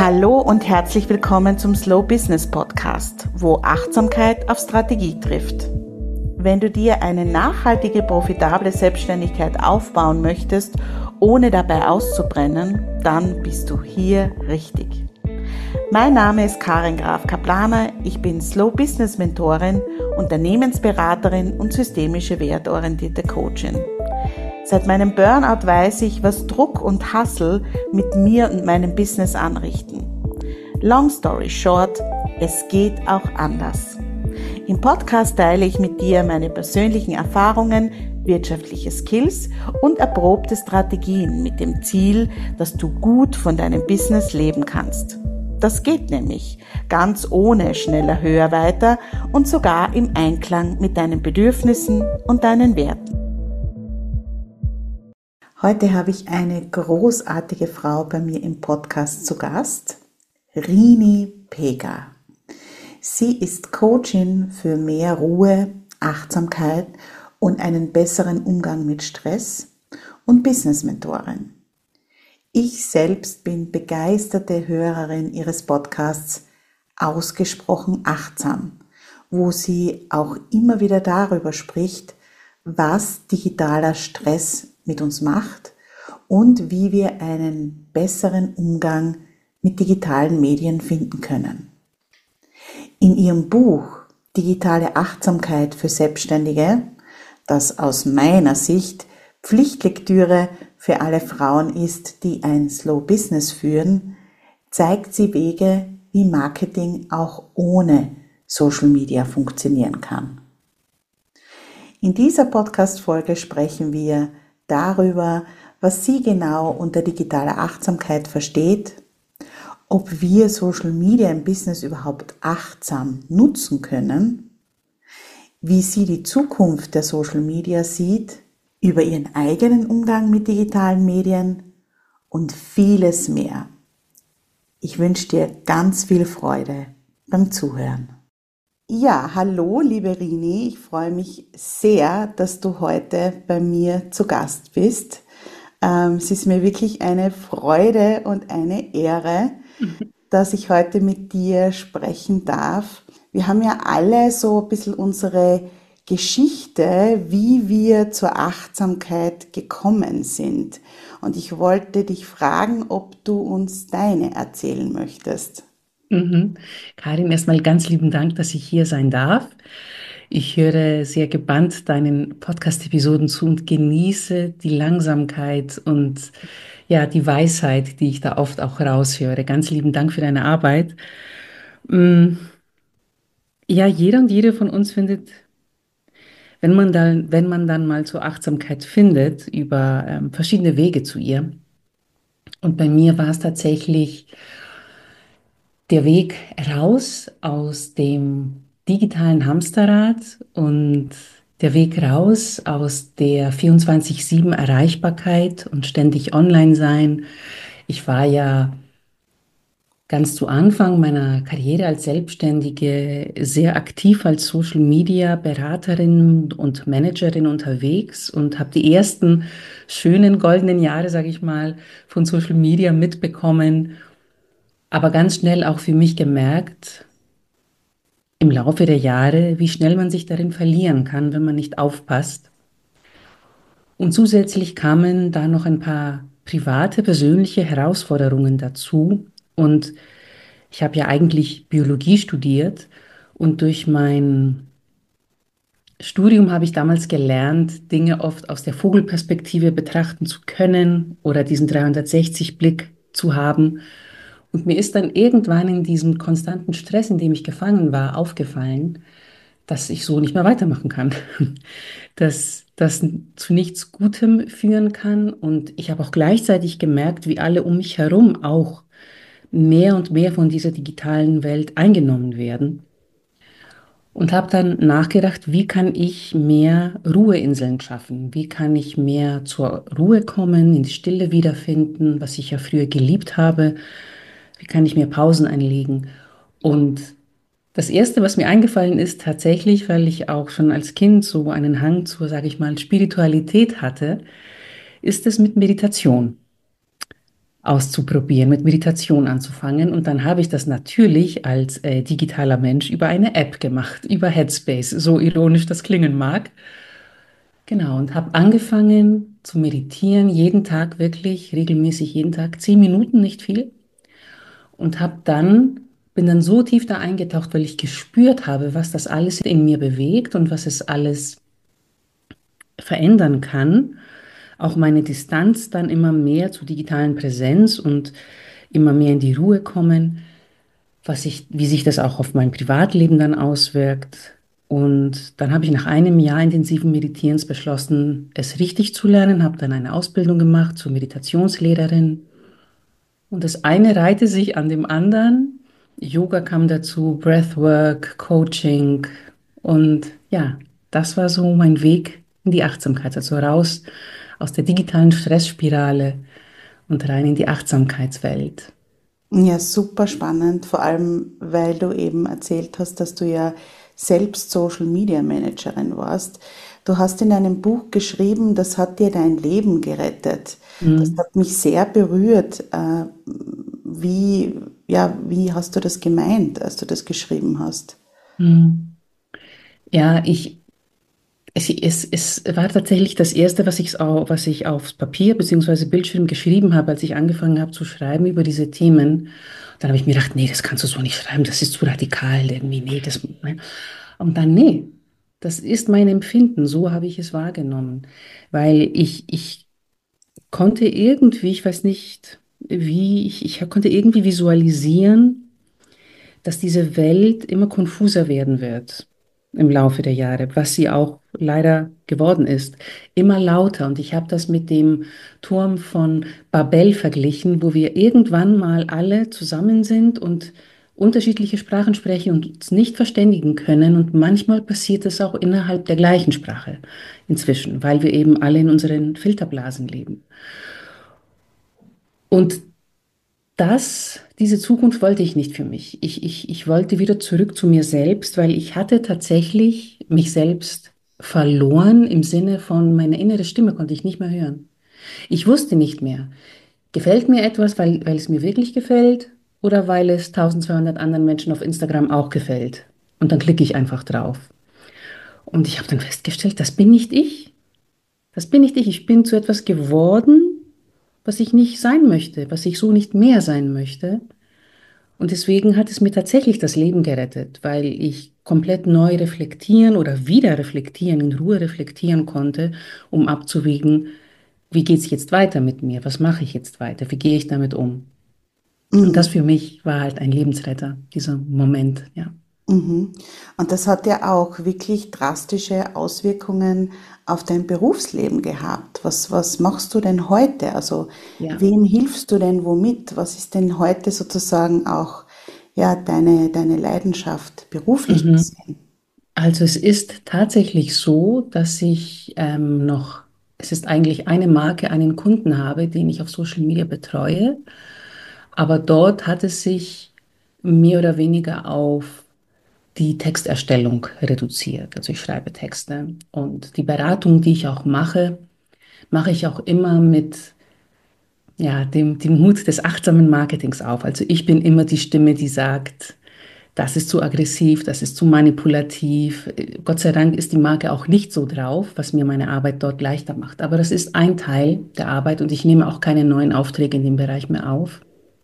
Hallo und herzlich willkommen zum Slow Business Podcast, wo Achtsamkeit auf Strategie trifft. Wenn du dir eine nachhaltige, profitable Selbstständigkeit aufbauen möchtest, ohne dabei auszubrennen, dann bist du hier richtig. Mein Name ist Karin Graf-Kaplaner, ich bin Slow Business Mentorin, Unternehmensberaterin und systemische wertorientierte Coachin. Seit meinem Burnout weiß ich, was Druck und Hustle mit mir und meinem Business anrichten. Long story short, es geht auch anders. Im Podcast teile ich mit dir meine persönlichen Erfahrungen, wirtschaftliche Skills und erprobte Strategien mit dem Ziel, dass du gut von deinem Business leben kannst. Das geht nämlich ganz ohne schneller, höher, weiter und sogar im Einklang mit deinen Bedürfnissen und deinen Werten. Heute habe ich eine großartige Frau bei mir im Podcast zu Gast, Rini Pega. Sie ist Coachin für mehr Ruhe, Achtsamkeit und einen besseren Umgang mit Stress und Business-Mentorin. Ich selbst bin begeisterte Hörerin ihres Podcasts Ausgesprochen Achtsam, wo sie auch immer wieder darüber spricht, was digitaler Stress mit uns macht und wie wir einen besseren Umgang mit digitalen Medien finden können. In ihrem Buch Digitale Achtsamkeit für Selbstständige, das aus meiner Sicht Pflichtlektüre für alle Frauen ist, die ein Slow Business führen, zeigt sie Wege, wie Marketing auch ohne Social Media funktionieren kann. In dieser Podcast-Folge sprechen wir darüber, was sie genau unter digitaler Achtsamkeit versteht, ob wir Social Media im Business überhaupt achtsam nutzen können, wie sie die Zukunft der Social Media sieht, über ihren eigenen Umgang mit digitalen Medien und vieles mehr. Ich wünsche dir ganz viel Freude beim Zuhören. Ja, hallo liebe Rini, ich freue mich sehr, dass du heute bei mir zu Gast bist. Es ist mir wirklich eine Freude und eine Ehre, dass ich heute mit dir sprechen darf. Wir haben ja alle so ein bisschen unsere Geschichte, wie wir zur Achtsamkeit gekommen sind. Und ich wollte dich fragen, ob du uns deine erzählen möchtest. Karin, erstmal ganz lieben Dank, dass ich hier sein darf. Ich höre sehr gebannt deinen Podcast-Episoden zu und genieße die Langsamkeit und ja, die Weisheit, die ich da oft auch raushöre. Ganz lieben Dank für deine Arbeit. Mm, Ja, jeder und jede von uns findet, wenn man dann mal zur Achtsamkeit findet, über verschiedene Wege zu ihr. Und bei mir war es tatsächlich der Weg raus aus dem digitalen Hamsterrad und der Weg raus aus der 24/7 Erreichbarkeit und ständig online sein. Ich war ja ganz zu Anfang meiner Karriere als Selbstständige sehr aktiv als Social Media Beraterin und Managerin unterwegs und habe die ersten schönen goldenen Jahre, sage ich mal, von Social Media mitbekommen, aber ganz schnell auch für mich gemerkt, im Laufe der Jahre, wie schnell man sich darin verlieren kann, wenn man nicht aufpasst. Und zusätzlich kamen da noch ein paar private, persönliche Herausforderungen dazu. Und ich habe ja eigentlich Biologie studiert und durch mein Studium habe ich damals gelernt, Dinge oft aus der Vogelperspektive betrachten zu können oder diesen 360-Blick zu haben. Und mir ist dann irgendwann in diesem konstanten Stress, in dem ich gefangen war, aufgefallen, dass ich so nicht mehr weitermachen kann, dass das zu nichts Gutem führen kann. Und ich habe auch gleichzeitig gemerkt, wie alle um mich herum auch mehr und mehr von dieser digitalen Welt eingenommen werden. Und habe dann nachgedacht, wie kann ich mehr Ruheinseln schaffen? Wie kann ich mehr zur Ruhe kommen, in die Stille wiederfinden, was ich ja früher geliebt habe? Wie kann ich mir Pausen einlegen? Und das Erste, was mir eingefallen ist, tatsächlich, weil ich auch schon als Kind so einen Hang zur, sage ich mal, Spiritualität hatte, ist es mit Meditation. auszuprobieren, mit Meditation anzufangen. Und dann habe ich das natürlich als digitaler Mensch über eine App gemacht, über Headspace, so ironisch das klingen mag. Genau, und habe angefangen zu meditieren, jeden Tag wirklich, regelmäßig jeden Tag, 10 Minuten, nicht viel. Und bin dann so tief da eingetaucht, weil ich gespürt habe, was das alles in mir bewegt und was es alles verändern kann. Auch meine Distanz dann immer mehr zur digitalen Präsenz und immer mehr in die Ruhe kommen, wie sich das auch auf mein Privatleben dann auswirkt. Und dann habe ich nach einem Jahr intensiven Meditierens beschlossen, es richtig zu lernen, habe dann eine Ausbildung gemacht zur Meditationslehrerin. Und das eine reihte sich an dem anderen. Yoga kam dazu, Breathwork, Coaching. Und ja, das war so mein Weg in die Achtsamkeit, also raus aus der digitalen Stressspirale und rein in die Achtsamkeitswelt. Ja, super spannend, vor allem weil du eben erzählt hast, dass du ja selbst Social Media Managerin warst. Du hast in einem Buch geschrieben, das hat dir dein Leben gerettet. Das Mhm. hat mich sehr berührt. Wie, ja, wie hast du das gemeint, als du das geschrieben hast? Mhm. Ja, es war tatsächlich das Erste, was ich aufs Papier bzw. Bildschirm geschrieben habe, als ich angefangen habe zu schreiben über diese Themen. Dann habe ich mir gedacht, nee, das kannst du so nicht schreiben, das ist zu radikal irgendwie, nee, das, ne? Und dann, nee, das ist mein Empfinden, so habe ich es wahrgenommen, weil ich konnte irgendwie, ich weiß nicht, ich konnte irgendwie visualisieren, dass diese Welt immer konfuser werden wird im Laufe der Jahre, was sie auch leider geworden ist. Immer lauter. Und ich habe das mit dem Turm von Babel verglichen, wo wir irgendwann mal alle zusammen sind und unterschiedliche Sprachen sprechen und uns nicht verständigen können. Und manchmal passiert es auch innerhalb der gleichen Sprache inzwischen, weil wir eben alle in unseren Filterblasen leben. Und diese Zukunft wollte ich nicht für mich. Ich wollte wieder zurück zu mir selbst, weil ich hatte tatsächlich mich selbst verloren im Sinne von, meine innere Stimme konnte ich nicht mehr hören. Ich wusste nicht mehr, gefällt mir etwas, weil es mir wirklich gefällt oder weil es 1200 anderen Menschen auf Instagram auch gefällt. Und dann klicke ich einfach drauf. Und ich habe dann festgestellt, das bin nicht ich. Das bin nicht ich. Ich bin zu etwas geworden, was ich nicht sein möchte, was ich so nicht mehr sein möchte. Und deswegen hat es mir tatsächlich das Leben gerettet, weil ich komplett neu reflektieren oder wieder reflektieren, in Ruhe reflektieren konnte, um abzuwägen, wie geht es jetzt weiter mit mir? Was mache ich jetzt weiter? Wie gehe ich damit um? Und das Mhm. für mich war halt ein Lebensretter, dieser Moment, ja. Mhm. Und das hat ja auch wirklich drastische Auswirkungen auf dein Berufsleben gehabt. Was machst du denn heute? Also, Ja. wem hilfst du denn womit? Was ist denn heute sozusagen auch, ja, deine Leidenschaft beruflich Mhm. gesehen? Also es ist tatsächlich so, dass es ist eigentlich eine Marke, einen Kunden habe, den ich auf Social Media betreue. Aber dort hat es sich mehr oder weniger auf die Texterstellung reduziert. Also ich schreibe Texte und die Beratung, die ich auch mache, mache ich auch immer mit ja, dem Hut des achtsamen Marketings auf. Also ich bin immer die Stimme, die sagt, das ist zu aggressiv, das ist zu manipulativ. Gott sei Dank ist die Marke auch nicht so drauf, was mir meine Arbeit dort leichter macht. Aber das ist ein Teil der Arbeit und ich nehme auch keine neuen Aufträge in dem Bereich mehr auf.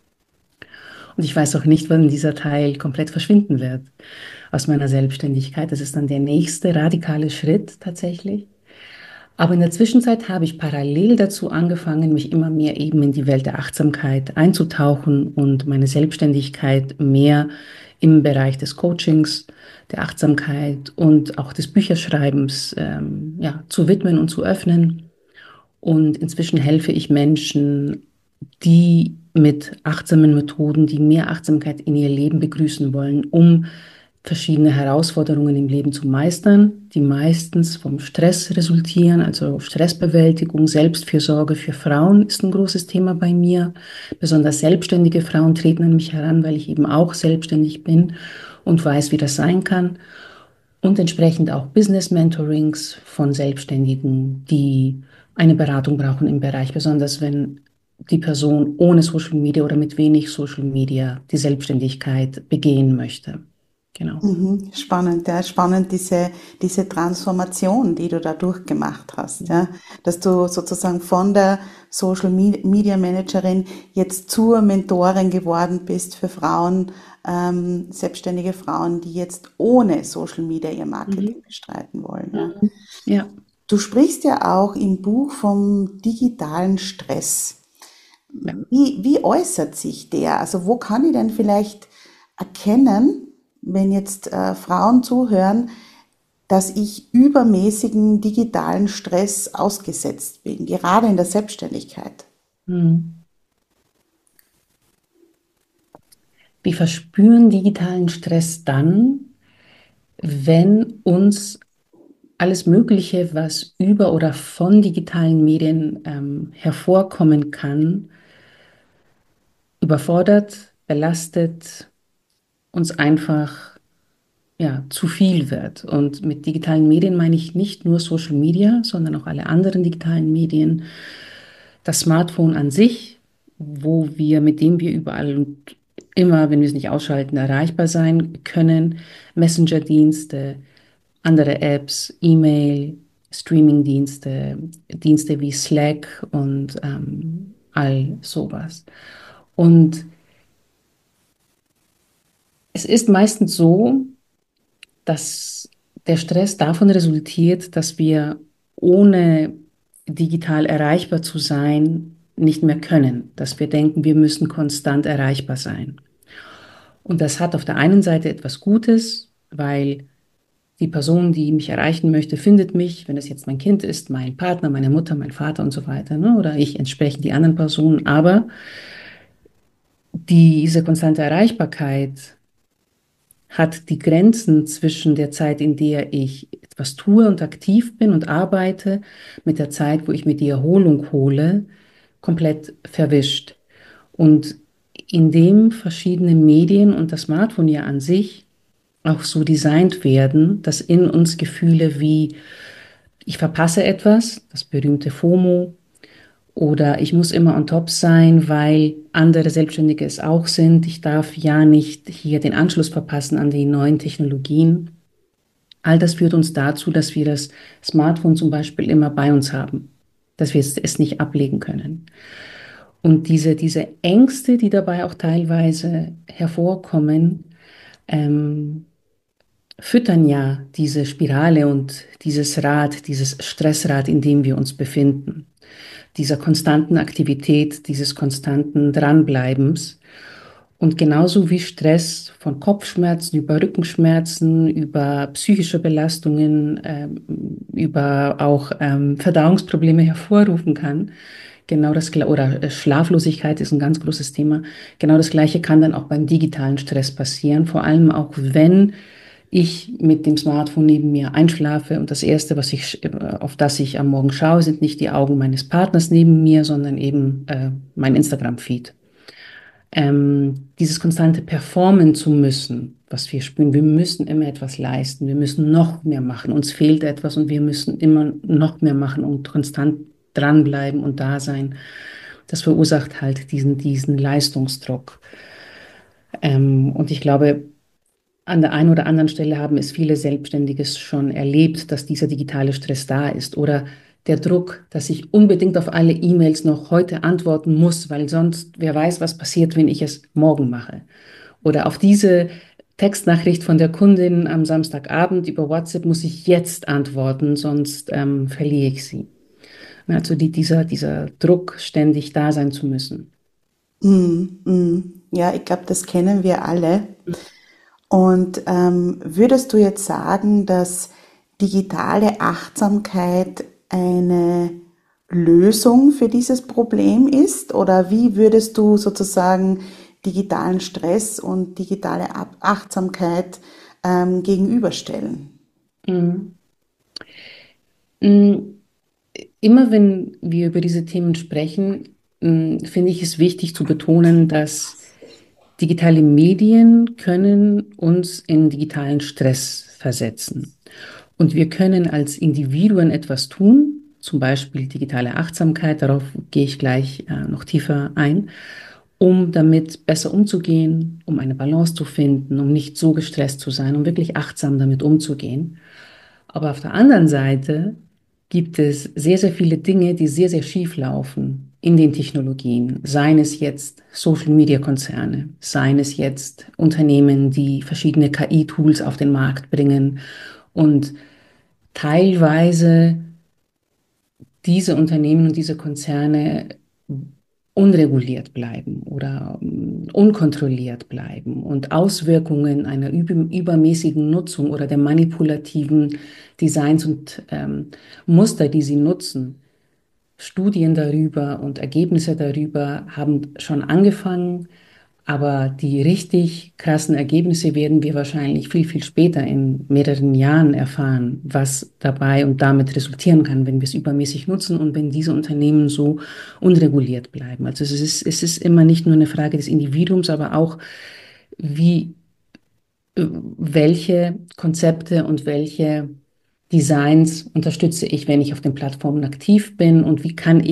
Und ich weiß auch nicht, wann dieser Teil komplett verschwinden wird aus meiner Selbstständigkeit. Das ist dann der nächste radikale Schritt tatsächlich. Aber in der Zwischenzeit habe ich parallel dazu angefangen, mich immer mehr eben in die Welt der Achtsamkeit einzutauchen und meine Selbstständigkeit mehr im Bereich des Coachings, der Achtsamkeit und auch des Bücherschreibens ja, zu widmen und zu öffnen. Und inzwischen helfe ich Menschen, die mit achtsamen Methoden, die mehr Achtsamkeit in ihr Leben begrüßen wollen, um verschiedene Herausforderungen im Leben zu meistern, die meistens vom Stress resultieren, also Stressbewältigung, Selbstfürsorge für Frauen ist ein großes Thema bei mir. Besonders selbstständige Frauen treten an mich heran, weil ich eben auch selbstständig bin und weiß, wie das sein kann. Und entsprechend auch Business Mentorings von Selbstständigen, die eine Beratung brauchen im Bereich, besonders wenn die Person ohne Social Media oder mit wenig Social Media die Selbstständigkeit begehen möchte. Genau. Mhm, spannend, ja, spannend diese Transformation, die du da durchgemacht hast, ja, dass du sozusagen von der Media Managerin jetzt zur Mentorin geworden bist für Frauen, selbstständige Frauen, die jetzt ohne Social Media ihr Marketing Mhm. bestreiten wollen, ja. Mhm. Ja. Du sprichst ja auch im Buch vom digitalen Stress. Ja. Wie äußert sich der? Also wo kann ich denn vielleicht erkennen, wenn jetzt Frauen zuhören, dass ich übermäßigen digitalen Stress ausgesetzt bin, gerade in der Selbstständigkeit? Mhm. Wir verspüren digitalen Stress dann, wenn uns alles Mögliche, was über oder von digitalen Medien hervorkommen kann, überfordert, belastet, uns einfach ja, zu viel wird. Und mit digitalen Medien meine ich nicht nur Social Media, sondern auch alle anderen digitalen Medien. Das Smartphone an sich, mit dem wir überall und immer, wenn wir es nicht ausschalten, erreichbar sein können. Messenger-Dienste, andere Apps, E-Mail, Streaming-Dienste, Dienste wie Slack und all sowas. Und es ist meistens so, dass der Stress davon resultiert, dass wir ohne digital erreichbar zu sein nicht mehr können, dass wir denken, wir müssen konstant erreichbar sein. Und das hat auf der einen Seite etwas Gutes, weil die Person, die mich erreichen möchte, findet mich, wenn es jetzt mein Kind ist, mein Partner, meine Mutter, mein Vater und so weiter, ne? Oder ich entsprechend die anderen Personen. Aber diese konstante Erreichbarkeit hat die Grenzen zwischen der Zeit, in der ich etwas tue und aktiv bin und arbeite, mit der Zeit, wo ich mir die Erholung hole, komplett verwischt. Und indem verschiedene Medien und das Smartphone ja an sich auch so designt werden, dass in uns Gefühle wie ich verpasse etwas, das berühmte FOMO, oder ich muss immer on top sein, weil andere Selbstständige es auch sind. Ich darf ja nicht hier den Anschluss verpassen an die neuen Technologien. All das führt uns dazu, dass wir das Smartphone zum Beispiel immer bei uns haben, dass wir es nicht ablegen können. Und diese Ängste, die dabei auch teilweise hervorkommen, ähm, füttern ja diese Spirale und dieses Rad, dieses Stressrad, in dem wir uns befinden, dieser konstanten Aktivität, dieses konstanten Dranbleibens. Und genauso wie Stress von Kopfschmerzen über Rückenschmerzen, über psychische Belastungen, über auch Verdauungsprobleme hervorrufen kann, oder Schlaflosigkeit ist ein ganz großes Thema. Genau das Gleiche kann dann auch beim digitalen Stress passieren, vor allem auch wenn ich mit dem Smartphone neben mir einschlafe und das Erste, auf das ich am Morgen schaue, sind nicht die Augen meines Partners neben mir, sondern eben mein Instagram-Feed. Dieses konstante Performen zu müssen, was wir spüren, wir müssen immer etwas leisten, wir müssen noch mehr machen, uns fehlt etwas und wir müssen immer noch mehr machen und konstant dranbleiben und da sein. Das verursacht halt diesen Leistungsdruck. Und ich glaube, an der einen oder anderen Stelle haben es viele Selbstständige schon erlebt, dass dieser digitale Stress da ist oder der Druck, dass ich unbedingt auf alle E-Mails noch heute antworten muss, weil sonst wer weiß, was passiert, wenn ich es morgen mache. Oder auf diese Textnachricht von der Kundin am Samstagabend über WhatsApp muss ich jetzt antworten, sonst verliere ich sie. Also dieser Druck, ständig da sein zu müssen. Mm, mm. Ja, ich glaube, das kennen wir alle. Und würdest du jetzt sagen, dass digitale Achtsamkeit eine Lösung für dieses Problem ist? Oder wie würdest du sozusagen digitalen Stress und digitale Achtsamkeit gegenüberstellen? Mhm. Mm, Immer wenn wir über diese Themen sprechen, finde ich es wichtig zu betonen, dass digitale Medien können uns in digitalen Stress versetzen. Und wir können als Individuen etwas tun, zum Beispiel digitale Achtsamkeit, darauf gehe ich gleich noch tiefer ein, um damit besser umzugehen, um eine Balance zu finden, um nicht so gestresst zu sein, um wirklich achtsam damit umzugehen. Aber auf der anderen Seite gibt es sehr, sehr viele Dinge, die sehr, sehr schief laufen in den Technologien. Seien es jetzt Social-Media-Konzerne, seien es jetzt Unternehmen, die verschiedene KI-Tools auf den Markt bringen und teilweise diese Unternehmen und diese Konzerne unreguliert bleiben oder unkontrolliert bleiben und Auswirkungen einer übermäßigen Nutzung oder der manipulativen Designs und Muster, die sie nutzen. Studien darüber und Ergebnisse darüber haben schon angefangen, aber die richtig krassen Ergebnisse werden wir wahrscheinlich viel, viel später in mehreren Jahren erfahren, was dabei und damit resultieren kann, wenn wir es übermäßig nutzen und wenn diese Unternehmen so unreguliert bleiben. Also es ist immer nicht nur eine Frage des Individuums, aber auch, wie, welche Konzepte und welche Designs unterstütze ich, wenn ich auf den Plattformen aktiv bin und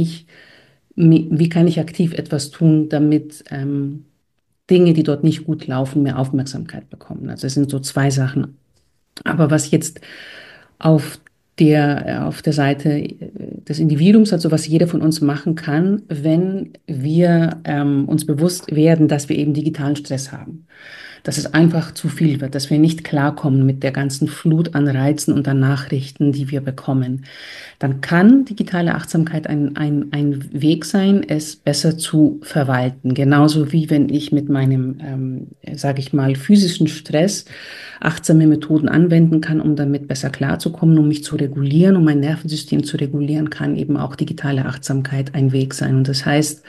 wie kann ich aktiv etwas tun, damit Dinge, die dort nicht gut laufen, mehr Aufmerksamkeit bekommen. Also es sind so zwei Sachen. Aber was jetzt auf auf der Seite des Individuums, also was jeder von uns machen kann, wenn wir uns bewusst werden, dass wir eben digitalen Stress haben, dass es einfach zu viel wird, dass wir nicht klarkommen mit der ganzen Flut an Reizen und an Nachrichten, die wir bekommen, dann kann digitale Achtsamkeit ein Weg sein, es besser zu verwalten. Genauso wie wenn ich mit meinem, sage ich mal, physischen Stress achtsame Methoden anwenden kann, um damit besser klarzukommen, um mich zu regulieren, um mein Nervensystem zu regulieren, kann eben auch digitale Achtsamkeit ein Weg sein. Und das heißt,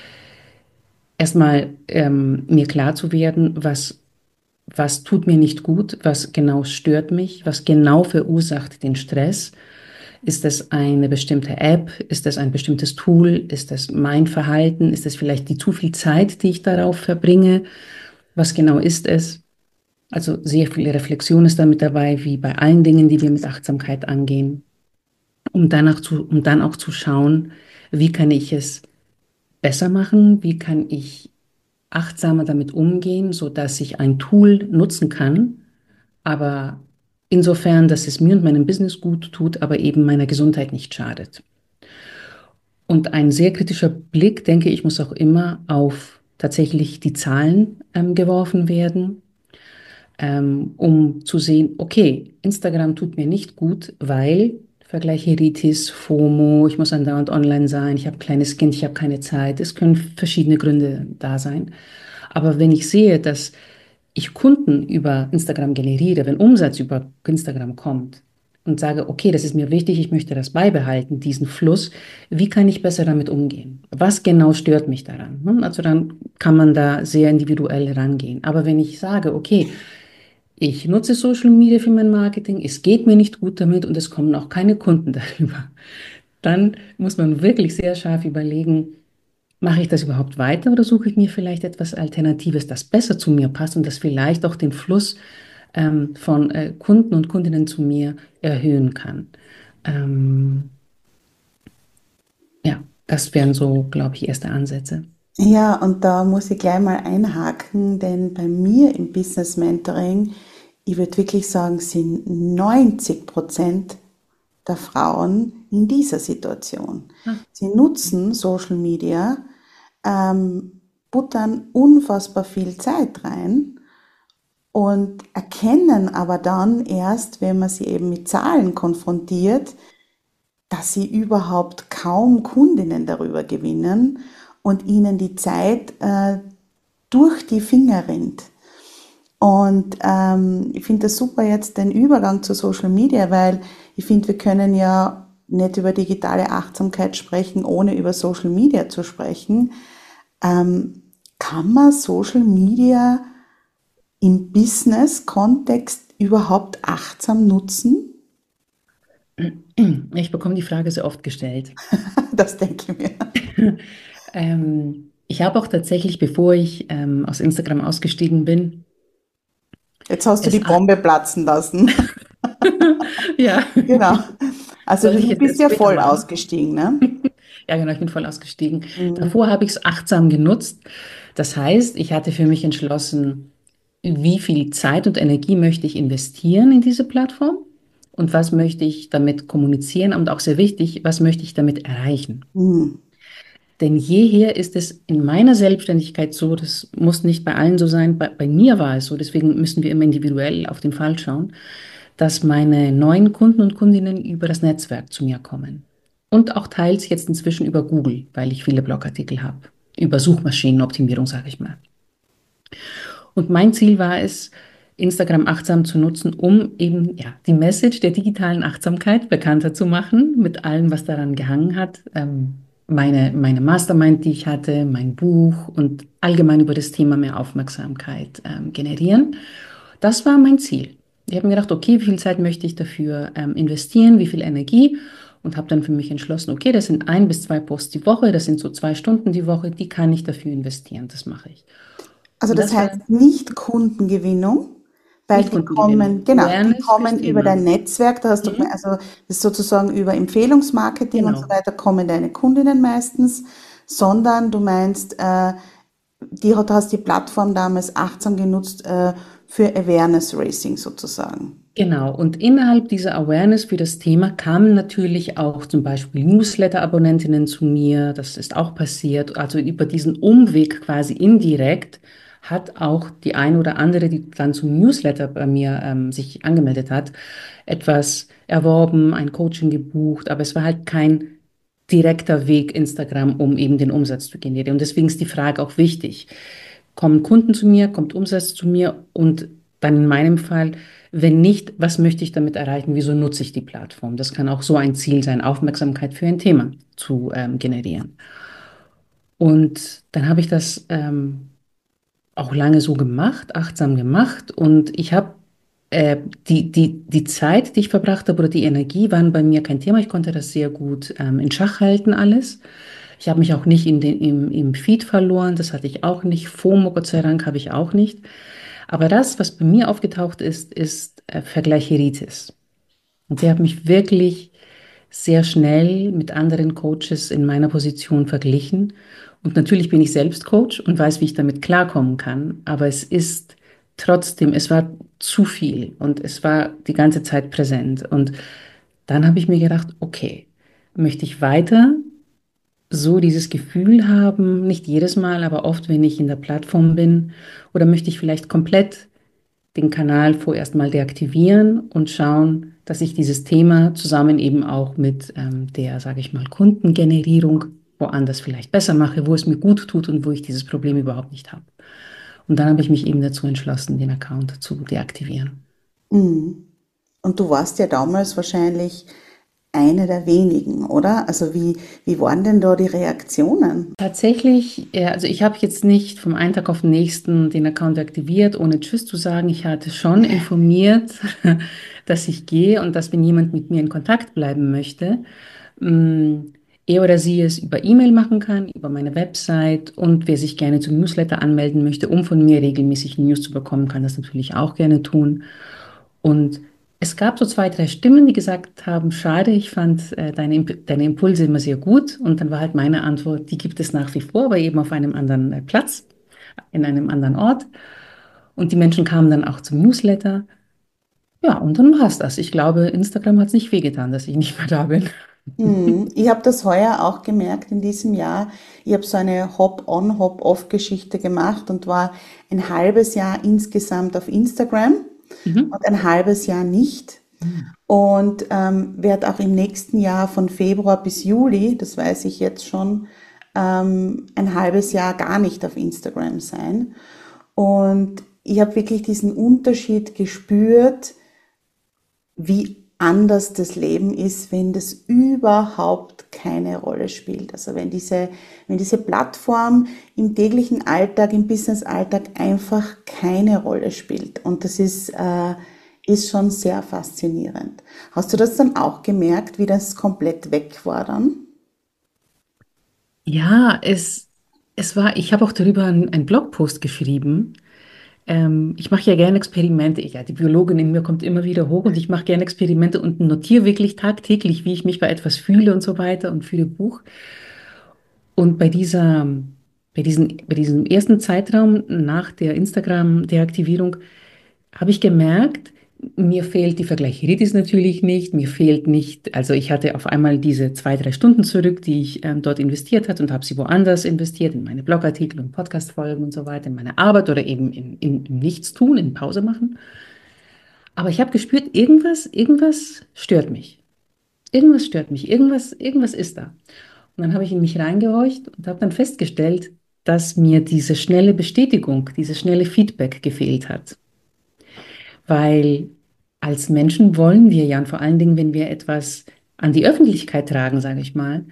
erstmal mir klar zu werden, was tut mir nicht gut, was genau stört mich, was genau verursacht den Stress. Ist das eine bestimmte App? Ist das ein bestimmtes Tool? Ist das mein Verhalten? Ist das vielleicht die zu viel Zeit, die ich darauf verbringe? Was genau ist es? Also sehr viel Reflexion ist damit dabei, wie bei allen Dingen, die wir mit Achtsamkeit angehen, um dann auch zu schauen, wie kann ich es besser machen? Wie kann ich achtsamer damit umgehen, sodass ich ein Tool nutzen kann, aber insofern, dass es mir und meinem Business gut tut, aber eben meiner Gesundheit nicht schadet. Und ein sehr kritischer Blick, denke ich, muss auch immer auf tatsächlich die Zahlen geworfen werden, um zu sehen, okay, Instagram tut mir nicht gut, weil Vergleicheritis, FOMO, ich muss andauernd online sein, ich habe ein kleines Kind, ich habe keine Zeit. Es können verschiedene Gründe da sein. Aber wenn ich sehe, dass ich Kunden über Instagram generiere, wenn Umsatz über Instagram kommt und sage, okay, das ist mir wichtig, ich möchte das beibehalten, diesen Fluss, wie kann ich besser damit umgehen? Was genau stört mich daran? Also dann kann man da sehr individuell rangehen. Aber wenn ich sage, okay, ich nutze Social Media für mein Marketing, es geht mir nicht gut damit und es kommen auch keine Kunden darüber, dann muss man wirklich sehr scharf überlegen, mache ich das überhaupt weiter oder suche ich mir vielleicht etwas Alternatives, das besser zu mir passt und das vielleicht auch den Fluss von Kunden und Kundinnen zu mir erhöhen kann. Ähm, ja, das wären so, glaube ich, erste Ansätze. Ja, und da muss ich gleich mal einhaken, denn bei mir im Business Mentoring, ich würde wirklich sagen, sind 90% der Frauen in dieser Situation. Ah, Sie nutzen Social Media, buttern unfassbar viel Zeit rein und erkennen aber dann erst, wenn man sie eben mit Zahlen konfrontiert, dass sie überhaupt kaum Kundinnen darüber gewinnen und ihnen die Zeit durch die Finger rinnt. Und ich finde das super jetzt den Übergang zu Social Media, weil ich finde, wir können ja nicht über digitale Achtsamkeit sprechen, ohne über Social Media zu sprechen. Kann man Social Media im Business-Kontext überhaupt achtsam nutzen? ich bekomme die Frage sehr oft gestellt. Das denke ich mir. Ich habe auch tatsächlich, bevor ich aus Instagram ausgestiegen bin, Jetzt hast du die es Bombe platzen lassen. ja, Genau. Also Sollte ich du jetzt bist erst ja später voll machen. ausgestiegen, ne? Ja, genau, ich bin voll ausgestiegen. Mhm. Davor habe ich es achtsam genutzt. Das heißt, ich hatte für mich entschlossen, wie viel Zeit und Energie möchte ich investieren in diese Plattform und was möchte ich damit kommunizieren und auch sehr wichtig, was möchte ich damit erreichen. Mhm. Denn jeher ist es in meiner Selbstständigkeit so, das muss nicht bei allen so sein, bei mir war es so, deswegen müssen wir immer individuell auf den Fall schauen, dass meine neuen Kunden und Kundinnen über das Netzwerk zu mir kommen. Und auch teils jetzt inzwischen über Google, weil ich viele Blogartikel habe. Über Suchmaschinenoptimierung, sage ich mal. Und mein Ziel war es, Instagram achtsam zu nutzen, um eben ja, die Message der digitalen Achtsamkeit bekannter zu machen, mit allem, was daran gehangen hat. Meine Mastermind, die ich hatte, mein Buch und allgemein über das Thema mehr Aufmerksamkeit generieren. Das war mein Ziel. Ich habe mir gedacht, okay, wie viel Zeit möchte ich dafür investieren, wie viel Energie? Und habe dann für mich entschlossen, okay, das sind 1 bis 2 Posts die Woche, das sind so 2 Stunden die Woche, die kann ich dafür investieren, das mache ich. Also Und das das war heißt nicht Kundengewinnung, weil nicht die Kundengewinnung. kommen, genau, die Awareness fürs kommen über Thema. dein Netzwerk, da hast du gemeint, Mhm. also das ist sozusagen über Empfehlungsmarketing und so Genau. weiter kommen deine Kundinnen meistens, sondern du meinst, du hast die Plattform damals achtsam genutzt für Awareness Racing sozusagen. Genau. Und innerhalb dieser Awareness für das Thema kamen natürlich auch zum Beispiel Newsletter-Abonnentinnen zu mir. Das ist auch passiert. Also über diesen Umweg quasi indirekt hat auch die eine oder andere, die dann zum Newsletter bei mir sich angemeldet hat, etwas erworben, ein Coaching gebucht. Aber es war halt kein direkter Weg Instagram, um eben den Umsatz zu generieren. Und deswegen ist die Frage auch wichtig. Kommen Kunden zu mir, kommt Umsatz zu mir und dann in meinem Fall, wenn nicht, was möchte ich damit erreichen? Wieso nutze ich die Plattform? Das kann auch so ein Ziel sein, Aufmerksamkeit für ein Thema zu generieren. Und dann habe ich das auch lange so gemacht, achtsam gemacht. Und ich habe die Zeit, die ich verbracht habe oder die Energie waren bei mir kein Thema. Ich konnte das sehr gut in Schach halten, alles. Ich habe mich auch nicht im Feed verloren, das hatte ich auch nicht. FOMO, Gott sei Dank, habe ich auch nicht. Aber das, was bei mir aufgetaucht ist, ist Vergleicheritis. Und der hat mich wirklich sehr schnell mit anderen Coaches in meiner Position verglichen. Und natürlich bin ich selbst Coach und weiß, wie ich damit klarkommen kann. Aber es ist trotzdem, es war zu viel und es war die ganze Zeit präsent. Und dann habe ich mir gedacht, okay, möchte ich weiter so dieses Gefühl haben, nicht jedes Mal, aber oft, wenn ich in der Plattform bin, oder möchte ich vielleicht komplett den Kanal vorerst mal deaktivieren und schauen, dass ich dieses Thema zusammen eben auch mit der, sage ich mal, Kundengenerierung woanders vielleicht besser mache, wo es mir gut tut und wo ich dieses Problem überhaupt nicht habe. Und dann habe ich mich eben dazu entschlossen, den Account zu deaktivieren. Mhm. Und du warst ja damals wahrscheinlich eine der wenigen, oder? Also wie waren denn da die Reaktionen? Tatsächlich, ja, also ich habe jetzt nicht vom einen Tag auf den nächsten den Account aktiviert, ohne Tschüss zu sagen. Ich hatte schon informiert, dass ich gehe und dass, wenn jemand mit mir in Kontakt bleiben möchte, mh, er oder sie es über E-Mail machen kann, über meine Website, und wer sich gerne zum Newsletter anmelden möchte, um von mir regelmäßig News zu bekommen, kann das natürlich auch gerne tun. Und es gab so 2, 3 Stimmen, die gesagt haben, schade, ich fand deine Impulse immer sehr gut. Und dann war halt meine Antwort, die gibt es nach wie vor, aber eben auf einem anderen Platz, in einem anderen Ort. Und die Menschen kamen dann auch zum Newsletter. Ja, und dann war es das. Ich glaube, Instagram hat es nicht wehgetan, dass ich nicht mehr da bin. Mhm. Ich habe das heuer auch gemerkt in diesem Jahr. Ich habe so eine Hop-on, Hop-off-Geschichte gemacht und war ein halbes Jahr insgesamt auf Instagram Mhm. und ein halbes Jahr nicht. Und werde auch im nächsten Jahr von Februar bis Juli, das weiß ich jetzt schon, ein halbes Jahr gar nicht auf Instagram sein. Und ich habe wirklich diesen Unterschied gespürt, wie anders das Leben ist, wenn das überhaupt keine Rolle spielt. Also wenn diese Plattform im täglichen Alltag, im Business-Alltag einfach keine Rolle spielt. Und das ist schon sehr faszinierend. Hast du das dann auch gemerkt, wie das komplett weg war dann? Ja, es war, ich habe auch darüber einen Blogpost geschrieben. Ich mache ja gerne Experimente. Ja, die Biologin in mir kommt immer wieder hoch und ich mache gerne Experimente und notiere wirklich tagtäglich, wie ich mich bei etwas fühle und so weiter und führe Buch. Und bei diesem ersten Zeitraum nach der Instagram-Deaktivierung habe ich gemerkt, mir fehlt die Vergleicheritis natürlich nicht, mir fehlt nicht, also ich hatte auf einmal diese 2, 3 Stunden zurück, die ich dort investiert hatte und habe sie woanders investiert, in meine Blogartikel und Podcastfolgen und so weiter, in meine Arbeit oder eben im Nichtstun, in Pause machen. Aber ich habe gespürt, irgendwas stört mich. Irgendwas stört mich, irgendwas ist da. Und dann habe ich in mich reingehorcht und habe dann festgestellt, dass mir diese schnelle Bestätigung, dieses schnelle Feedback gefehlt hat. Weil als Menschen wollen wir ja, und vor allen Dingen, wenn wir etwas an die Öffentlichkeit tragen, sage ich mal,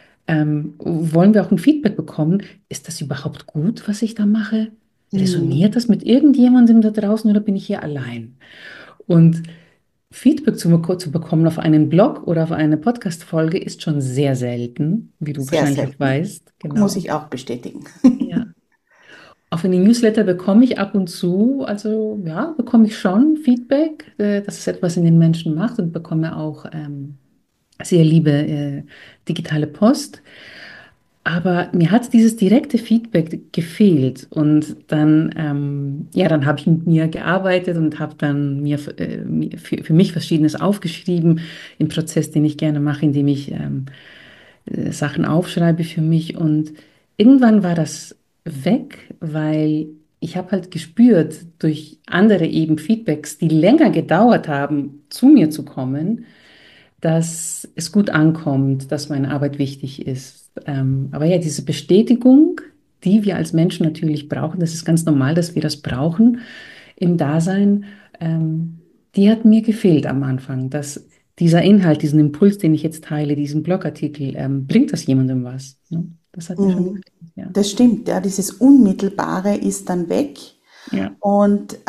wollen wir auch ein Feedback bekommen. Ist das überhaupt gut, was ich da mache? Mhm. Resoniert das mit irgendjemandem da draußen oder bin ich hier allein? Und Feedback zu bekommen auf einen Blog oder auf eine Podcast-Folge ist schon sehr selten, wie du Sehr wahrscheinlich auch selten. weißt. Muss Genau. ich auch bestätigen. Ja. Auf einen Newsletter bekomme ich ab und zu, also ja, bekomme ich schon Feedback, dass es etwas in den Menschen macht und bekomme auch sehr liebe digitale Post. Aber mir hat dieses direkte Feedback gefehlt und dann, ja, dann habe ich mit mir gearbeitet und habe dann mir für mich Verschiedenes aufgeschrieben im Prozess, den ich gerne mache, indem ich Sachen aufschreibe für mich und irgendwann war das weg, weil ich habe halt gespürt durch andere eben Feedbacks, die länger gedauert haben, zu mir zu kommen, dass es gut ankommt, dass meine Arbeit wichtig ist. Aber ja, diese Bestätigung, die wir als Menschen natürlich brauchen, das ist ganz normal, dass wir das brauchen im Dasein, die hat mir gefehlt am Anfang. Dass dieser Inhalt, diesen Impuls, den ich jetzt teile, diesen Blogartikel, bringt das jemandem was? Ne? Das hat mir schon Mhm. gefehlt, ja. Das stimmt, ja, dieses Unmittelbare ist dann weg. Ja. Und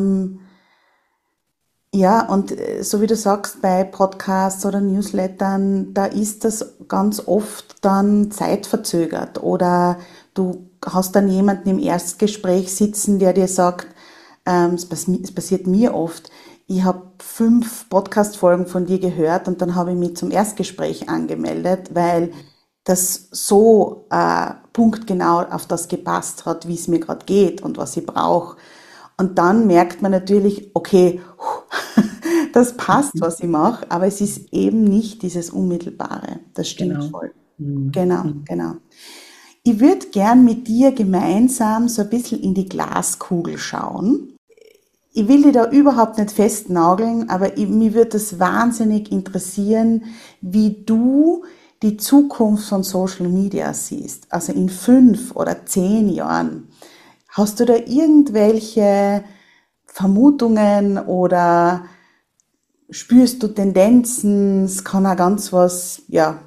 ja, und so wie du sagst, bei Podcasts oder Newslettern, da ist das ganz oft dann zeitverzögert oder du hast dann jemanden im Erstgespräch sitzen, der dir sagt, es passiert mir oft, ich habe 5 Podcast-Folgen von dir gehört und dann habe ich mich zum Erstgespräch angemeldet, weil das so punktgenau auf das gepasst hat, wie es mir gerade geht und was ich brauche. Und dann merkt man natürlich, okay, das passt, Mhm. was ich mache, aber es ist eben nicht dieses Unmittelbare. Das stimmt Genau. voll. Mhm. Genau, Mhm. genau. Ich würde gern mit dir gemeinsam so ein bisschen in die Glaskugel schauen. Ich will dich da überhaupt nicht festnageln, aber mich würde das wahnsinnig interessieren, wie du die Zukunft von Social Media siehst. Also in 5 oder 10 Jahren. Hast du da irgendwelche Vermutungen oder spürst du Tendenzen? Es kann auch ganz was, ja,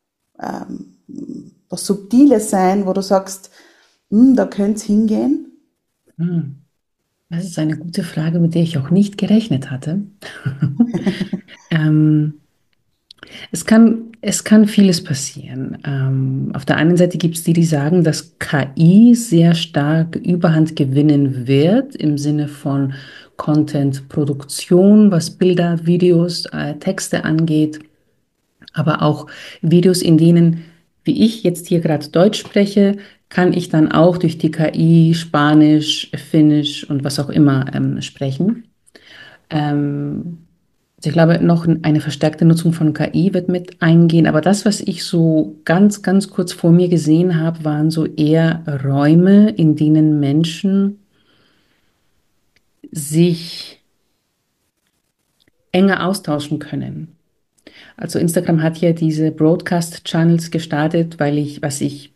was Subtiles sein, wo du sagst, da könnte es hingehen. Mhm. Das ist eine gute Frage, mit der ich auch nicht gerechnet hatte. Ähm, es kann vieles passieren. Auf der einen Seite gibt es die, die sagen, dass KI sehr stark Überhand gewinnen wird im Sinne von Content-Produktion, was Bilder, Videos, Texte angeht, aber auch Videos, in denen, wie ich jetzt hier gerade Deutsch spreche, kann ich dann auch durch die KI Spanisch, Finnisch und was auch immer sprechen. Ähm, also ich glaube, noch eine verstärkte Nutzung von KI wird mit eingehen, aber das, was ich so ganz kurz vor mir gesehen habe, waren so eher Räume, in denen Menschen sich enger austauschen können. Also Instagram hat ja diese Broadcast-Channels gestartet, was ich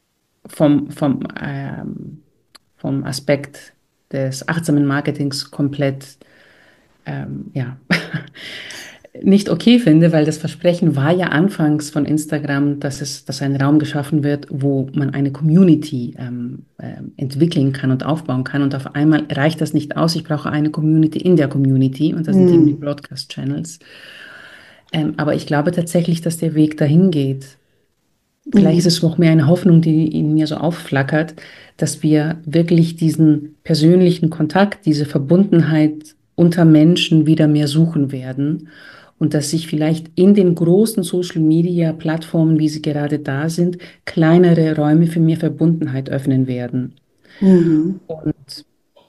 vom Aspekt des achtsamen Marketings komplett ja, nicht okay finde, weil das Versprechen war ja anfangs von Instagram, dass ein Raum geschaffen wird, wo man eine Community entwickeln kann und aufbauen kann. Und auf einmal reicht das nicht aus. Ich brauche eine Community in der Community und das sind eben die Hm. Broadcast-Channels. Aber ich glaube tatsächlich, dass der Weg dahin geht. vielleicht ist Mhm. es noch mehr eine Hoffnung, die in mir so aufflackert, dass wir wirklich diesen persönlichen Kontakt, diese Verbundenheit unter Menschen wieder mehr suchen werden und dass sich vielleicht in den großen Social-Media-Plattformen, wie sie gerade da sind, kleinere Räume für mehr Verbundenheit öffnen werden. Mhm. Und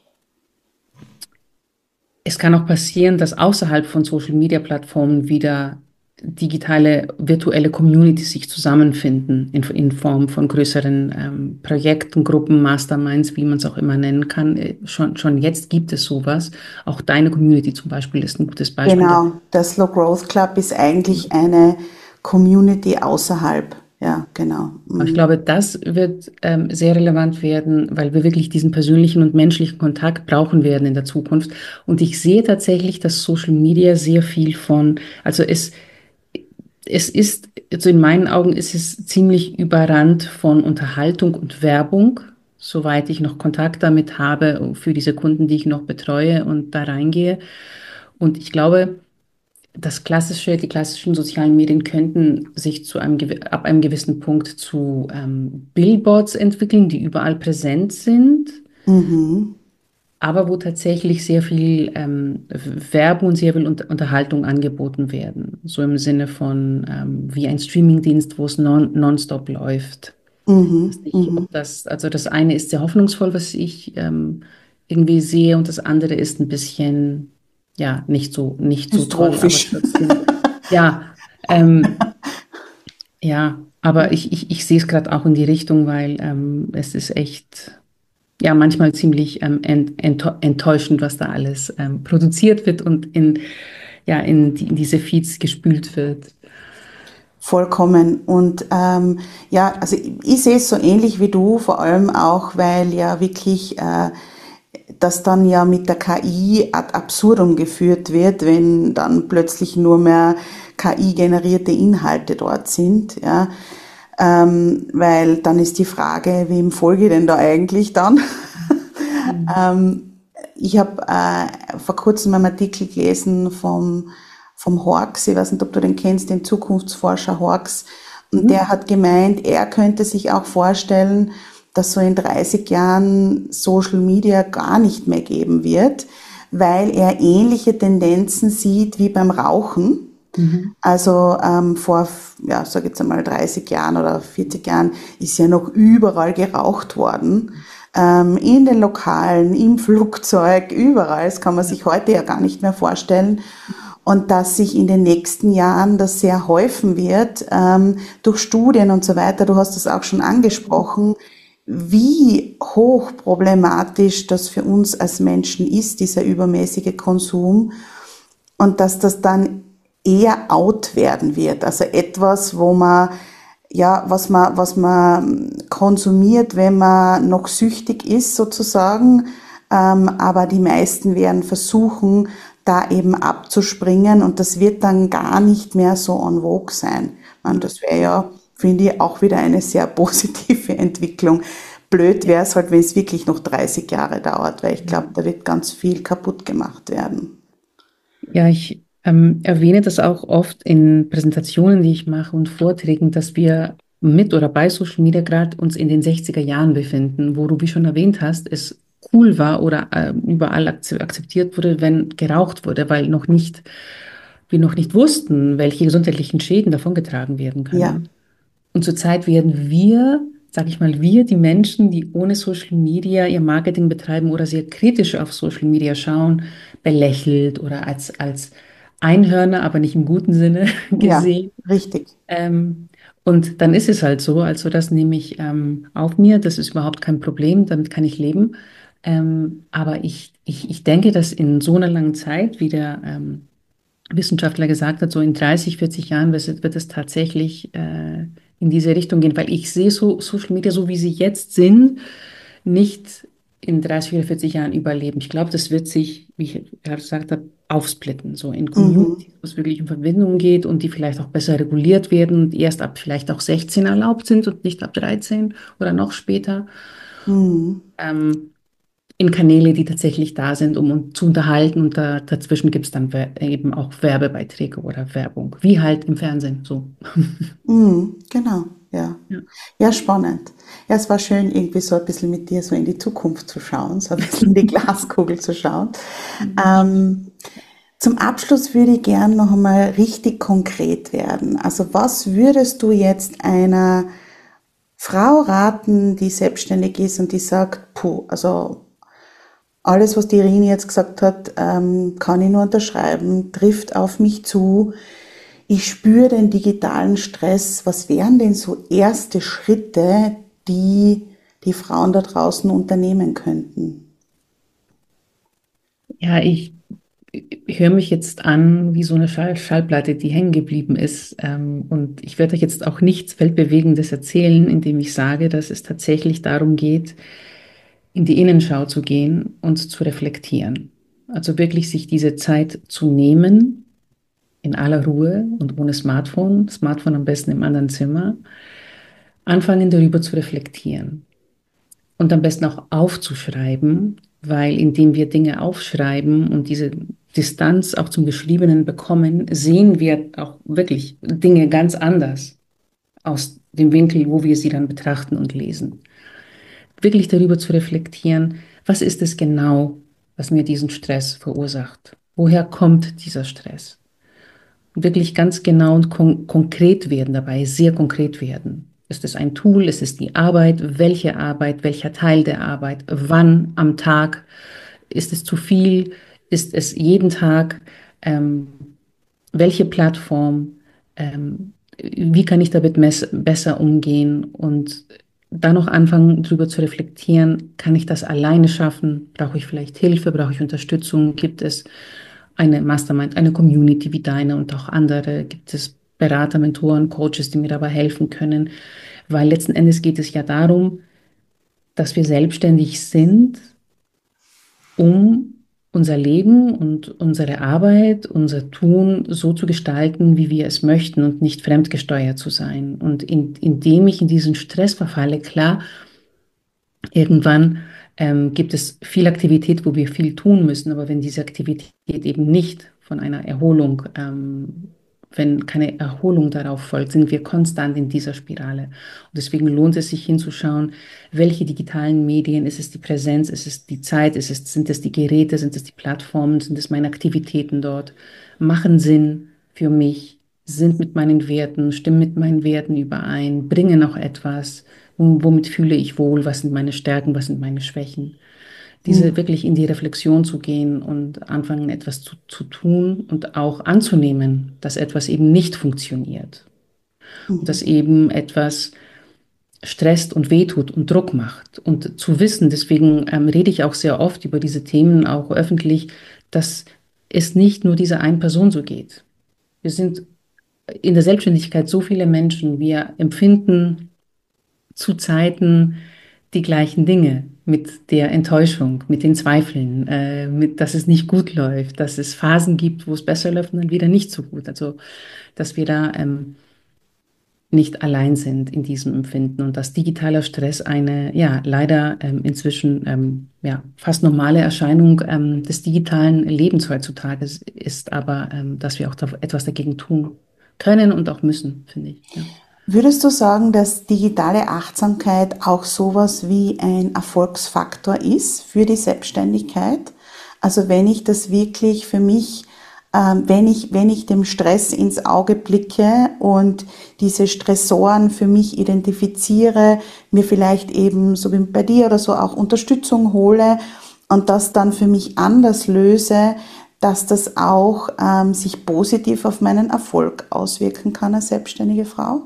es kann auch passieren, dass außerhalb von Social-Media-Plattformen wieder digitale, virtuelle Communities sich zusammenfinden in Form von größeren Projekten, Gruppen, Masterminds, wie man es auch immer nennen kann. Schon jetzt gibt es sowas. Auch deine Community zum Beispiel ist ein gutes Beispiel dafür. Genau, der Slow Growth Club ist eigentlich eine Community außerhalb. Ja, genau. Aber ich Mhm. glaube, das wird sehr relevant werden, weil wir wirklich diesen persönlichen und menschlichen Kontakt brauchen werden in der Zukunft. Und ich sehe tatsächlich, dass Social Media sehr viel von, also es ist, also in meinen Augen ist es ziemlich überrannt von Unterhaltung und Werbung, soweit ich noch Kontakt damit habe für diese Kunden, die ich noch betreue und da reingehe. Und ich glaube, die klassischen sozialen Medien könnten sich ab einem gewissen Punkt zu Billboards entwickeln, die überall präsent sind, Mhm. aber wo tatsächlich sehr viel Werbung und sehr viel Unterhaltung angeboten werden. So im Sinne von wie ein Streamingdienst, wo es nonstop läuft. Ich weiß Mhm. nicht, Mhm. ob also das eine ist sehr hoffnungsvoll, was ich irgendwie sehe, und das andere ist ein bisschen, ja, nicht so toll, aber Dystrophisch. trotzdem, ja, ähm, ja, aber ich sehe es gerade auch in die Richtung, weil es ist echt, ja, manchmal ziemlich enttäuschend, was da alles produziert wird und in diese Feeds gespült wird. Vollkommen. Und ja, also ich sehe es so ähnlich wie du, vor allem auch, weil ja wirklich das dann ja mit der KI ad absurdum geführt wird, wenn dann plötzlich nur mehr KI-generierte Inhalte dort sind, ja. Weil dann ist die Frage, wem folge ich denn da eigentlich dann? Mhm. Ich habe vor kurzem einen Artikel gelesen vom Horx, ich weiß nicht, ob du den kennst, den Zukunftsforscher Horx, und Mhm. der hat gemeint, er könnte sich auch vorstellen, dass so in 30 Jahren Social Media gar nicht mehr geben wird, weil er ähnliche Tendenzen sieht wie beim Rauchen. Mhm. Also vor, ja, sag jetzt einmal 30 Jahren oder 40 Jahren ist ja noch überall geraucht worden. In den Lokalen, im Flugzeug, überall. Das kann man Ja. sich heute ja gar nicht mehr vorstellen. Und dass sich in den nächsten Jahren das sehr häufen wird, durch Studien und so weiter. Du hast das auch schon angesprochen, wie hoch problematisch das für uns als Menschen ist, dieser übermäßige Konsum, und dass das dann eher out werden wird. Also etwas, wo man, ja, was man konsumiert, wenn man noch süchtig ist, sozusagen. Aber die meisten werden versuchen, da eben abzuspringen, und das wird dann gar nicht mehr so en vogue sein. Man, das wäre ja, finde ich, auch wieder eine sehr positive Entwicklung. Blöd wäre es halt, wenn es wirklich noch 30 Jahre dauert, weil ich glaube, da wird ganz viel kaputt gemacht werden. Ja, ich erwähne das auch oft in Präsentationen, die ich mache und Vorträgen, dass wir mit oder bei Social Media gerade uns in den 60er Jahren befinden, wo du, wie schon erwähnt hast, es cool war oder überall akzeptiert wurde, wenn geraucht wurde, weil wir noch nicht wussten, welche gesundheitlichen Schäden davongetragen werden Ja, können. Und zurzeit werden sage ich mal, die Menschen, die ohne Social Media ihr Marketing betreiben oder sehr kritisch auf Social Media schauen, belächelt oder als Einhörner, aber nicht im guten Sinne ja, gesehen. richtig. Ähm, und dann ist es halt so, also das nehme ich auf mir, das ist überhaupt kein Problem, damit kann ich leben. Aber ich denke, dass in so einer langen Zeit, wie der Wissenschaftler gesagt hat, so in 30, 40 Jahren wird es tatsächlich in diese Richtung gehen, weil ich sehe Social Media, so wie sie jetzt sind, nicht in 30 oder 40 Jahren überleben. Ich glaube, das wird sich, wie ich gerade gesagt habe, aufsplitten, so in Mhm. Communities, wo es wirklich um Verbindungen geht und die vielleicht auch besser reguliert werden und erst ab vielleicht auch 16 erlaubt sind und nicht ab 13 oder noch später. Mhm. Ähm, in Kanäle, die tatsächlich da sind, um uns zu unterhalten. Und dazwischen gibt es dann eben auch Werbebeiträge oder Werbung, wie halt im Fernsehen so. Genau, ja. Ja. Ja, spannend. Ja, es war schön, irgendwie so ein bisschen mit dir so in die Zukunft zu schauen, so ein bisschen in die Glaskugel zu schauen. Ähm, Zum Abschluss würde ich gern noch einmal richtig konkret werden. Also was würdest du jetzt einer Frau raten, die selbstständig ist und die sagt, puh, also alles, was die Irini jetzt gesagt hat, kann ich nur unterschreiben, trifft auf mich zu. Ich spüre den digitalen Stress. Was wären denn so erste Schritte, die die Frauen da draußen unternehmen könnten? Ja, ich höre mich jetzt an wie so eine Schallplatte, die hängen geblieben ist. Und ich werde euch jetzt auch nichts Weltbewegendes erzählen, indem ich sage, dass es tatsächlich darum geht, in die Innenschau zu gehen und zu reflektieren. Also wirklich sich diese Zeit zu nehmen, in aller Ruhe und ohne Smartphone, Smartphone am besten im anderen Zimmer, anfangen darüber zu reflektieren und am besten auch aufzuschreiben, weil indem wir Dinge aufschreiben und diese Distanz auch zum Geschriebenen bekommen, sehen wir auch wirklich Dinge ganz anders aus dem Winkel, wo wir sie dann betrachten und lesen. Wirklich darüber zu reflektieren, was ist es genau, was mir diesen Stress verursacht? Woher kommt dieser Stress? Wirklich ganz genau und konkret werden dabei, sehr konkret werden. Ist es ein Tool? Ist es die Arbeit? Welcher Teil der Arbeit? Wann am Tag? Ist es zu viel? Ist es jeden Tag? Ähm, welche Plattform? Wie kann ich damit besser umgehen? Und dann noch anfangen, darüber zu reflektieren, kann ich das alleine schaffen? Brauche ich vielleicht Hilfe? Brauche ich Unterstützung? Gibt es eine Mastermind, eine Community wie deine und auch andere? Gibt es Berater, Mentoren, Coaches, die mir dabei helfen können? Weil letzten Endes geht es ja darum, dass wir selbstständig sind, um unser Leben und unsere Arbeit, unser Tun so zu gestalten, wie wir es möchten und nicht fremdgesteuert zu sein. Und indem ich in diesen Stress verfalle, klar, irgendwann gibt es viel Aktivität, wo wir viel tun müssen, aber wenn diese Aktivität eben nicht von einer Erholung, wenn keine Erholung darauf folgt, sind wir konstant in dieser Spirale. Und deswegen lohnt es sich hinzuschauen, welche digitalen Medien, ist es die Präsenz, ist es die Zeit, sind es die Geräte, sind es die Plattformen, sind es meine Aktivitäten dort, machen Sinn für mich, sind mit meinen Werten, stimmen mit meinen Werten überein, bringen auch etwas. Womit fühle ich wohl? Was sind meine Stärken? Was sind meine Schwächen? Diese wirklich in die Reflexion zu gehen und anfangen, etwas zu tun und auch anzunehmen, dass etwas eben nicht funktioniert und dass eben etwas stresst und wehtut und Druck macht. Und zu wissen, deswegen rede ich auch sehr oft über diese Themen, auch öffentlich, dass es nicht nur dieser einen Person so geht. Wir sind in der Selbstständigkeit so viele Menschen, wir empfinden zu Zeiten die gleichen Dinge mit der Enttäuschung, mit den Zweifeln, dass es nicht gut läuft, dass es Phasen gibt, wo es besser läuft und dann wieder nicht so gut. Also, dass wir da nicht allein sind in diesem Empfinden und dass digitaler Stress eine, ja, leider inzwischen ja, fast normale Erscheinung des digitalen Lebens heutzutage ist, aber dass wir auch da etwas dagegen tun können und auch müssen, finde ich. Ja. Würdest du sagen, dass digitale Achtsamkeit auch sowas wie ein Erfolgsfaktor ist für die Selbstständigkeit? Also wenn ich das wirklich für mich, wenn ich dem Stress ins Auge blicke und diese Stressoren für mich identifiziere, mir vielleicht eben, so wie bei dir oder so, auch Unterstützung hole und das dann für mich anders löse, dass das auch sich positiv auf meinen Erfolg auswirken kann als selbstständige Frau?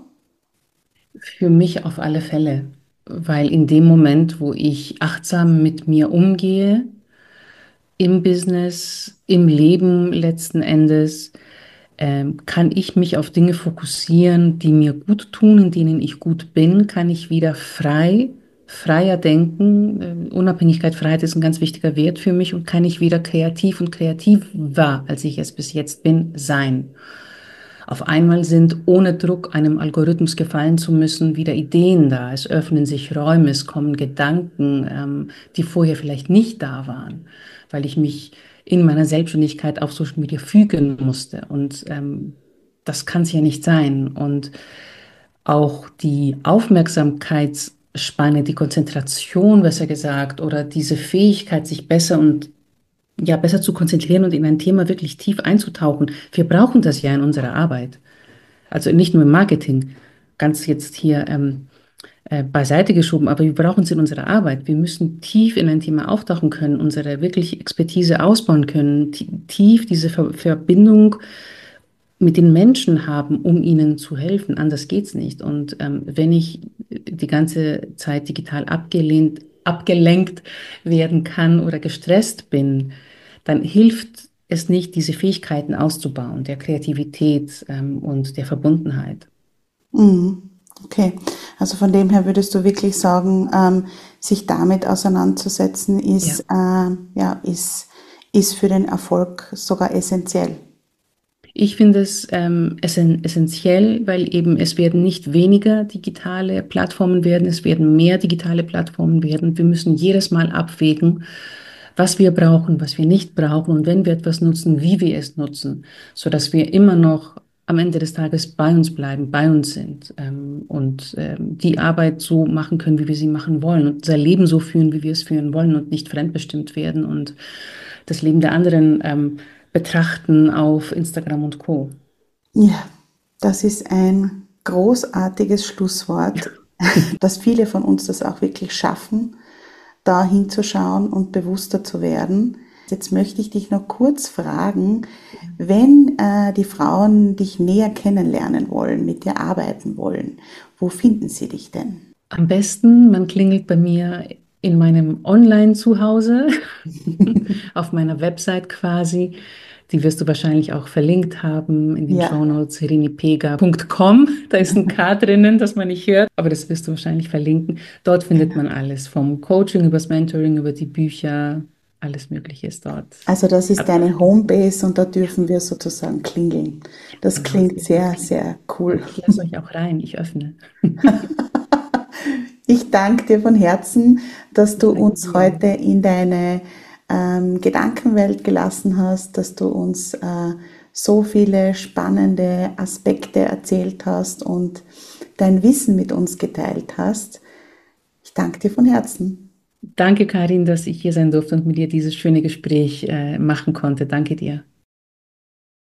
Für mich auf alle Fälle, weil in dem Moment, wo ich achtsam mit mir umgehe, im Business, im Leben letzten Endes, kann ich mich auf Dinge fokussieren, die mir gut tun, in denen ich gut bin, kann ich wieder freier denken. Unabhängigkeit, Freiheit ist ein ganz wichtiger Wert für mich und kann ich wieder kreativ und kreativer, als ich es bis jetzt bin, sein. auf einmal sind, ohne Druck einem Algorithmus gefallen zu müssen, wieder Ideen da. Es öffnen sich Räume, es kommen Gedanken, die vorher vielleicht nicht da waren, weil ich mich in meiner Selbstständigkeit auf Social Media fügen musste. Und das kann es ja nicht sein. Und auch die Aufmerksamkeitsspanne, die Konzentration, besser gesagt, oder diese Fähigkeit, sich besser und ja, besser zu konzentrieren und in ein Thema wirklich tief einzutauchen. Wir brauchen das ja in unserer Arbeit. Also nicht nur im Marketing, ganz jetzt hier beiseite geschoben, aber wir brauchen es in unserer Arbeit. Wir müssen tief in ein Thema auftauchen können, unsere wirklich Expertise ausbauen können, tief diese Verbindung mit den Menschen haben, um ihnen zu helfen. Anders geht's nicht. Und wenn ich die ganze Zeit digital abgelenkt werden kann oder gestresst bin, dann hilft es nicht, diese Fähigkeiten auszubauen, der Kreativität und der Verbundenheit. Mhm. Okay, also von dem her würdest du wirklich sagen, sich damit auseinanderzusetzen, Ja. ist für den Erfolg sogar essentiell. Ich finde es essentiell, weil eben es werden nicht weniger digitale Plattformen werden, es werden mehr digitale Plattformen werden. Wir müssen jedes Mal abwägen, was wir brauchen, was wir nicht brauchen und wenn wir etwas nutzen, wie wir es nutzen, sodass wir immer noch am Ende des Tages bei uns bleiben, bei uns sind und die Arbeit so machen können, wie wir sie machen wollen und unser Leben so führen, wie wir es führen wollen und nicht fremdbestimmt werden und das Leben der anderen betrachten auf Instagram und Co. Ja, das ist ein großartiges Schlusswort, dass viele von uns das auch wirklich schaffen, da hinzuschauen und bewusster zu werden. Jetzt möchte ich dich noch kurz fragen, wenn die Frauen dich näher kennenlernen wollen, mit dir arbeiten wollen, wo finden sie dich denn? Am besten, man klingelt bei mir in meinem Online-Zuhause, auf meiner Website quasi. Die wirst du wahrscheinlich auch verlinkt haben in den Ja, Shownotes, irinipega.com. Da ist ein K drinnen, das man nicht hört, aber das wirst du wahrscheinlich verlinken. Dort findet man genau. alles, vom Coaching übers Mentoring, über die Bücher, alles Mögliche ist dort. Also das ist Ab- deine Homebase und da dürfen wir sozusagen klingeln. Das Genau, klingt sehr, sehr cool. ich lasse euch auch rein, ich öffne. Ich danke dir von Herzen, dass Ich du danke uns dir. heute in deine Gedankenwelt gelassen hast, dass du uns so viele spannende Aspekte erzählt hast und dein Wissen mit uns geteilt hast. Ich danke dir von Herzen. Danke, Karin, dass ich hier sein durfte und mit dir dieses schöne Gespräch machen konnte. Danke dir.